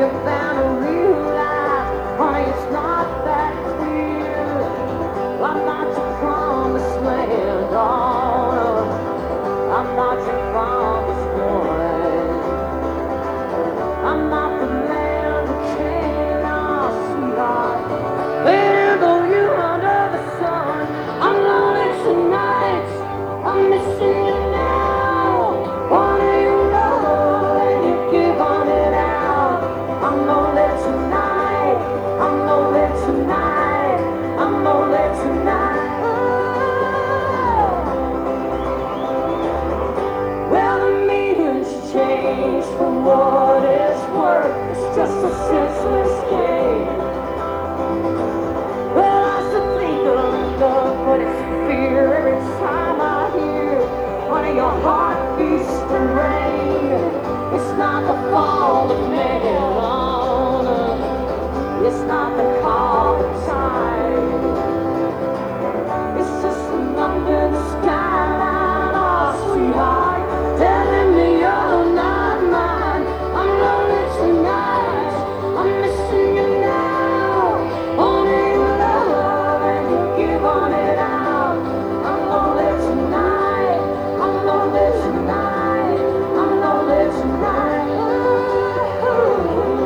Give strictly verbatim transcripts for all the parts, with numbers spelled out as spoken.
bound to realize, honey, it's not that clear. I'm not your promised land, oh, no. I'm not your promised one. I'm not the land of Canaan, sweetheart. There go you under the sun. I'm lonely tonight. I'm missing you now. Wanting your love and you give on it out. I'm lonely tonight. I'm lonely tonight. I'm lonely tonight. Well, the meter's changed for what it's worth. It's just a senseless game. Well, I still think of love, but it's fear every time I hear one of your heartbeats to rain. It's not the fault of man, oh, no. It's not the call of time. It's just under the skyline, oh, sweetheart, telling me you're not mine. I'm lonely tonight. I'm missing you now. Only your love and you give on it out. I'm lonely tonight. I'm lonely tonight. I'm lonely tonight. Ooh,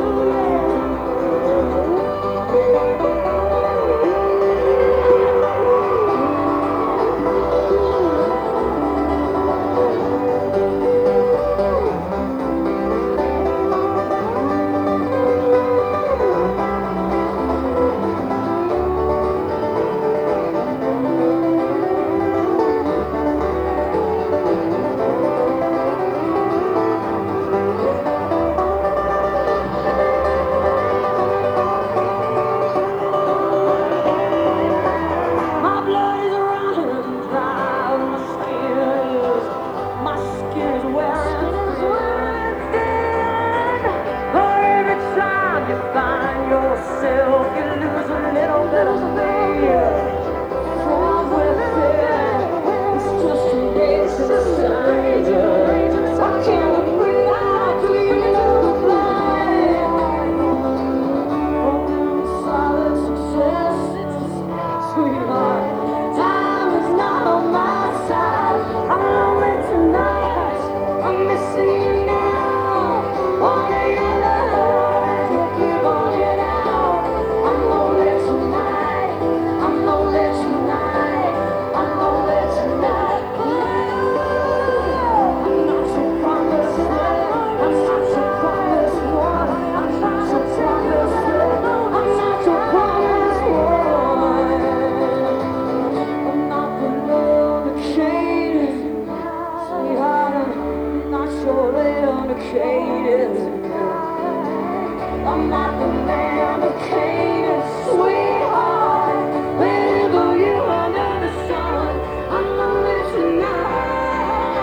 my blood is running dry. My skin is, my skin is wearing thin. But every time you find yourself, you lose a little bit of me. From within, it's just a exercise. I can't breathe out to you know the blind. Solid success, sweetheart. Time is not on my side. I'm lonely tonight. I'm missing you now. Wanting your love and you give on it out. I'm lonely tonight. I'm lonely tonight. I'm lonely tonight. I'm not your promised land. I'm not your promised one. I'm not your promised land. I'm not your promised one. I'm not the land of Canaan, sweetheart. I'm not your land of Canaan. I'm not the land of Canaan, sweetheart. Where go you under the sun? I'm lonely tonight.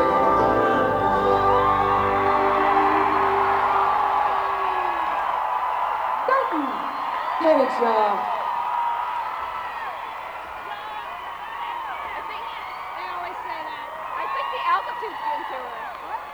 Thank you. Good job. I think they always say that. I think the altitude's getting to her. What?